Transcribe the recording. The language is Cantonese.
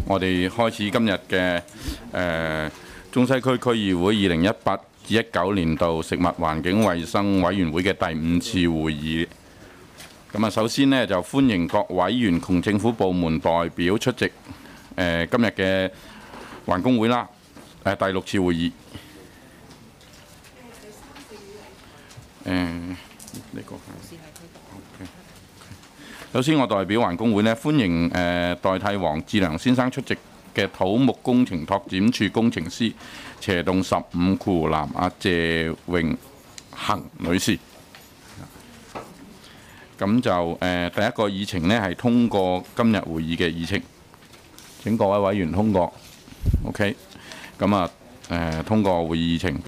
我哋開始今日嘅中西區區議會2018-19年度食物環境衞生委員會嘅第5次會議。咁啊，首先呢，就歡迎各委員同政府部門代表出席今日嘅環工會啦，第6次會議。首先，我代表環工會呢，歡迎代替黃志良先生出席嘅土木工程拓展處工程師斜洞15庫南謝永恒女士。咁就第一個議程呢，係通過今日會議嘅議程。請各位委員通過。OK。咁啊通過會議議程。